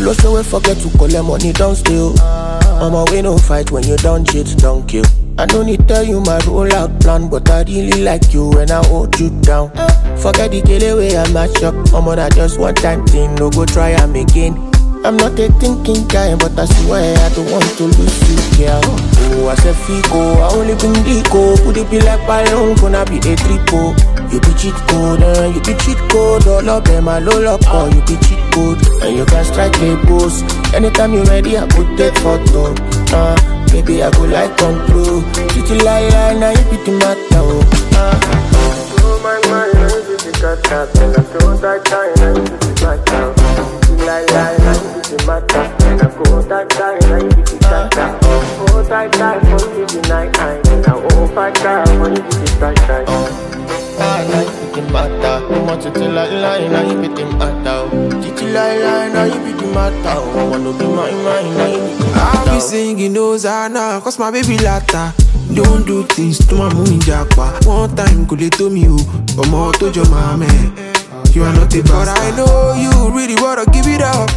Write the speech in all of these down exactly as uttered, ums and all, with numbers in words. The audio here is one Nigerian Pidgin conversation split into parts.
Pull us away, forget to collect money, don't steal. I'm a way no fight when you don't cheat, don't kill. I don't need tell you my rollout plan, but I really like you when I hold you down. Forget the kill way I match up. I'm on that just one time thing, no go try am again. I'm not a thinking guy, but I swear I don't want to lose you, girl. Oh, I said Fico, I only bring Dico. Could it be like Ballon, gonna be a triple? You be cheat code, uh, you be cheat code. All of them are low lock, or you be cheat code. And you can strike a pose. Anytime you ready, I could take photo. Uh, baby, I go like control. Titi lie lie, now you be the matter. Uh, oh my my, now you be the cat. And I don't die die, now you be the matter. Titi lie lie, now you be the matter. And I go die die, now you be the cat. Oh die die, for you be night time. And I oh fight die, for you be the night time. Ah, now you be the matter. No more titi lie lie, now you be the matter. Titi lie lie, now you be the matter. Oh, wanna be my mind, now you be the matter. I'll be singing those now, cause my baby latta. Don't do things to my moon japa. One time could they to me you, or more to your mama. You are not a but I know you really wanna give it up.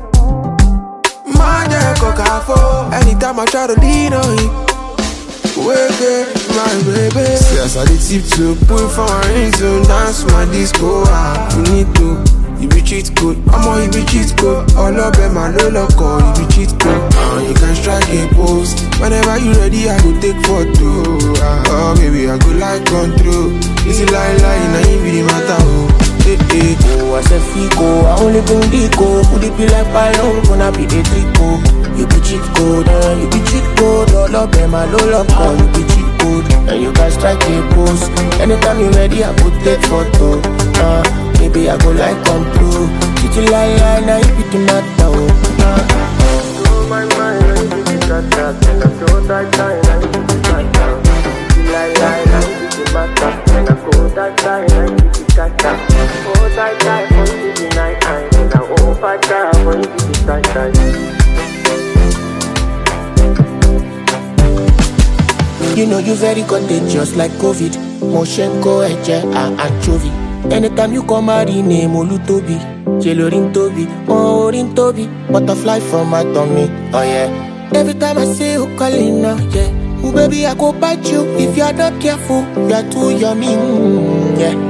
My dear coca anytime I try to lean on you. Wake up, my baby. See as I did tip to put for my ring to dance my disco. Ah, you need to, you be cheat code. I'm on you be cheat code. All up in my low loco, you be cheat code. Ah, you can strike a pose. Whenever you ready, I go take photo. Ah, oh baby, I go like control. Easy lie lie, now you be the matter. Oh, eh eh. Oh, I said Fico, I only bring Dico. Could it be like Ballon, gonna be a triple? You be cheat code, uh, you be cheat code. All up in my low lock, uh, you be cheat code. And you can strike a pose. Anytime you ready, I could take photo. Uh, baby, I go like control. Titi lie lie, now you be the matter. Uh, oh my mind, now you be the matter. And I don't die die, now you be the matter. Titi lie lie, now you be the matter. And I go die die, now you be the matter. Oh die die, for you be night time. And I oh fight die, for you be the night time. You know you very contagious like COVID. Moshenko, Eche, and Anchovy. Anytime you come out in name, Olutobi, Jelorin Tobi, oh Orin Tobi, butterfly from my tummy, oh yeah. Every time I see you calling now, yeah. Oh baby, I go bite you if you are not careful. You are too yummy, mm, yeah.